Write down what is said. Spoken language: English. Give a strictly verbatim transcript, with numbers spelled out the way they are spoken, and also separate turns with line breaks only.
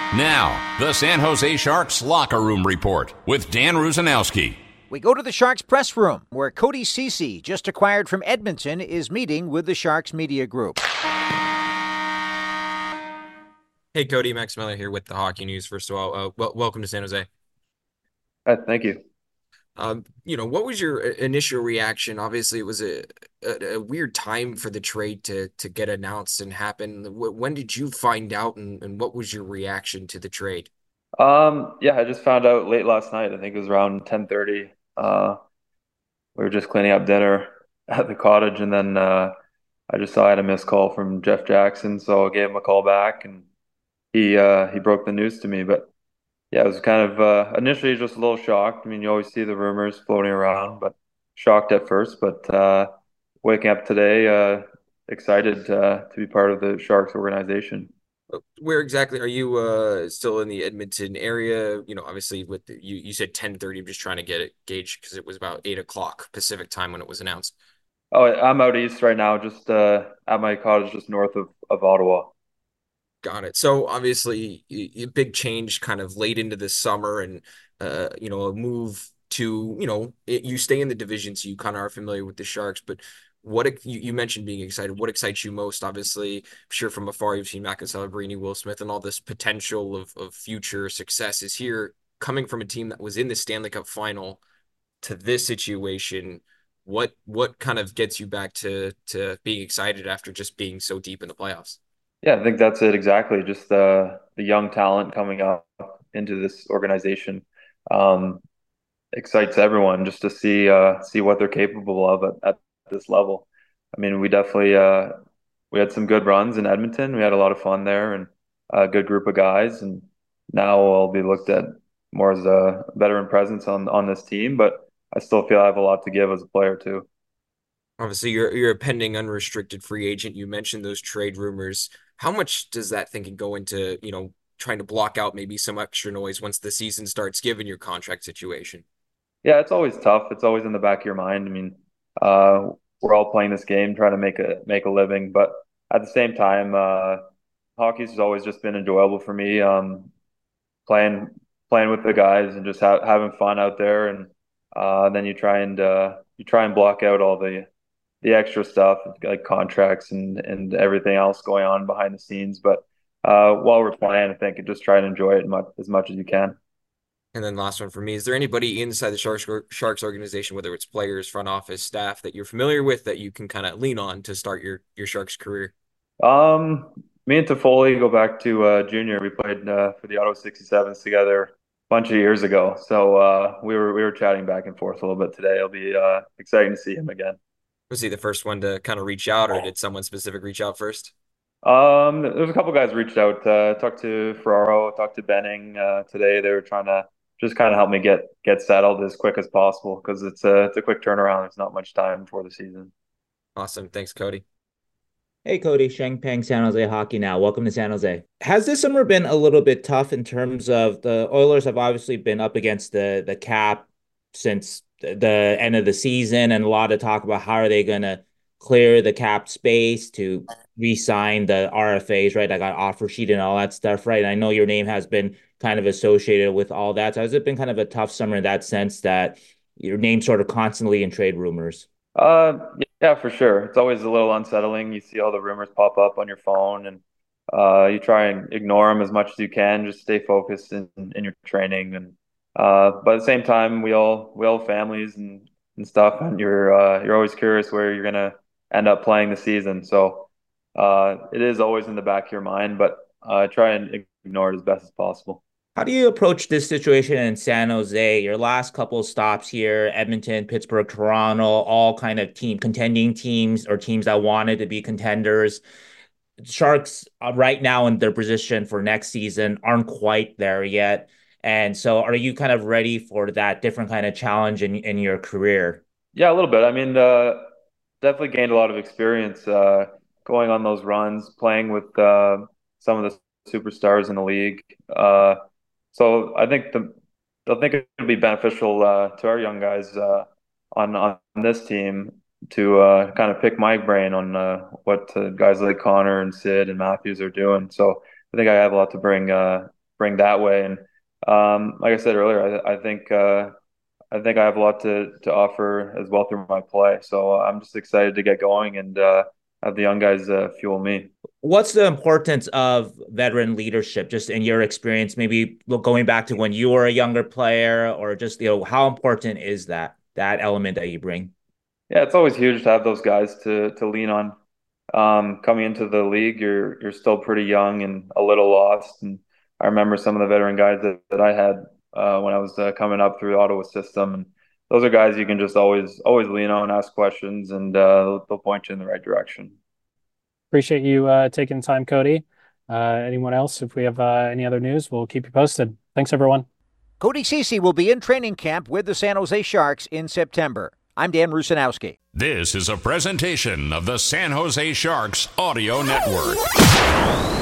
Now, the San Jose Sharks Locker Room Report with Dan Rusanowski.
We go to the Sharks press room, where Cody Ceci, just acquired from Edmonton, is meeting with the Sharks media group.
Hey, Cody, Max Miller here with the Hockey News. First of all, uh, well, welcome to San Jose.
Uh, thank you.
Um, you know, what was your initial reaction? Obviously, it was a, a, a weird time for the trade to to get announced and happen. When did you find out, and, and what was your reaction to the trade?
Um, yeah, I just found out late last night. I think it was around ten thirty. Uh, we were just cleaning up dinner at the cottage, and then uh, I just saw I had a missed call from Jeff Jackson, so I gave him a call back, and he uh, he broke the news to me. But yeah, it was kind of uh, initially just a little shocked. I mean, you always see the rumors floating around, but shocked at first. But uh, waking up today, uh, excited uh, to be part of the Sharks organization.
Where exactly are you? Uh, still in the Edmonton area? You know, obviously with the, you, you said ten thirty. I'm just trying to get it gauge because it was about eight o'clock Pacific time when it was announced.
Oh, I'm out east right now, just uh, at my cottage, just north of, of Ottawa.
Got it. So obviously, a big change kind of late into this summer, and uh, you know, a move to you know, it, you stay in the division, so you kind of are familiar with the Sharks. But what you, you mentioned being excited. What excites you most? Obviously, I'm sure from afar you've seen Macca Celebrini, Will Smith, and all this potential of of future success is here. Coming from a team that was in the Stanley Cup final to this situation, what what kind of gets you back to to being excited after just being so deep in the playoffs?
Yeah, I think that's it exactly. Just the the young talent coming up into this organization um, excites everyone just to see uh, see what they're capable of at, at this level. I mean, we definitely uh, we had some good runs in Edmonton. We had a lot of fun there and a good group of guys. And now I'll be looked at more as a veteran presence on on this team. But I still feel I have a lot to give as a player too.
Obviously, you're you're a pending unrestricted free agent. You mentioned those trade rumors. How much does that thinking go into, you know, trying to block out maybe some extra noise once the season starts, given your contract situation?
Yeah, it's always tough. It's always in the back of your mind. I mean, uh, we're all playing this game, trying to make a make a living, but at the same time, uh, hockey's always just been enjoyable for me. Um, playing playing with the guys and just ha having fun out there, and uh, then you try and uh, you try and block out all the the extra stuff like contracts and and everything else going on behind the scenes. But uh, while we're playing, I think you just try and enjoy it much, as much as you can.
And then last one for me, is there anybody inside the Sharks Sharks organization, whether it's players, front office, staff, that you're familiar with that you can kind of lean on to start your your Sharks career?
Um, Me and Toffoli go back to uh, junior. We played uh, for the Ottawa sixty-sevens together a bunch of years ago. So uh, we were we were chatting back and forth a little bit today. It'll be uh, exciting to see him again.
Was he the first one to kind of reach out, or did someone specific reach out first?
Um, there's a couple guys reached out. Uh, talked to Ferraro, talked to Benning uh, today. They were trying to just kind of help me get get settled as quick as possible because it's a it's a quick turnaround. There's not much time before the season.
Awesome. Thanks, Cody.
Hey Cody, Sheng Peng, San Jose Hockey Now. Welcome to San Jose. Has this summer been a little bit tough in terms of the Oilers have obviously been up against the the cap since the end of the season, and a lot of talk about how are they going to clear the cap space to re-sign the R F As, right? I got offer sheet and all that stuff, right? And I know your name has been kind of associated with all that. So has it been kind of a tough summer in that sense that your name's sort of constantly in trade rumors?
Uh, yeah, for sure. It's always a little unsettling. You see all the rumors pop up on your phone, and uh, you try and ignore them as much as you can. Just stay focused in, in your training, and uh, but at the same time, we all we all have families and and stuff, and you're uh, you're always curious where you're gonna end up playing the season. So uh, it is always in the back of your mind, but uh, try and ignore it as best as possible.
How do you approach this situation in San Jose? Your last couple of stops here, Edmonton, Pittsburgh, Toronto, all kind of team contending teams or teams that wanted to be contenders. Sharks uh, right now in their position for next season aren't quite there yet. And so are you kind of ready for that different kind of challenge in, in your career?
Yeah, a little bit. I mean, uh, definitely gained a lot of experience uh, going on those runs, playing with uh, some of the superstars in the league. Uh, So I think the I think it'll be beneficial uh, to our young guys uh, on on this team to uh, kind of pick my brain on uh, what uh, guys like Connor and Sid and Matthews are doing. So I think I have a lot to bring uh, bring that way. And um, like I said earlier, I, I think uh, I think I have a lot to to offer as well through my play. So I'm just excited to get going and uh, have the young guys uh, fuel me.
What's the importance of veteran leadership, just in your experience, maybe going back to when you were a younger player, or just, you know, how important is that, that element that you bring?
Yeah, it's always huge to have those guys to to lean on. Um, coming into the league, you're you're still pretty young and a little lost. And I remember some of the veteran guys that, that I had uh, when I was uh, coming up through the Ottawa system, and those are guys you can just always always lean on, ask questions, and uh, they'll, they'll point you in the right direction.
Appreciate you uh, taking the time, Cody. Uh, anyone else? If we have uh, any other news, we'll keep you posted. Thanks, everyone.
Cody Ceci will be in training camp with the San Jose Sharks in September. I'm Dan Rusanowski.
This is a presentation of the San Jose Sharks Audio Network.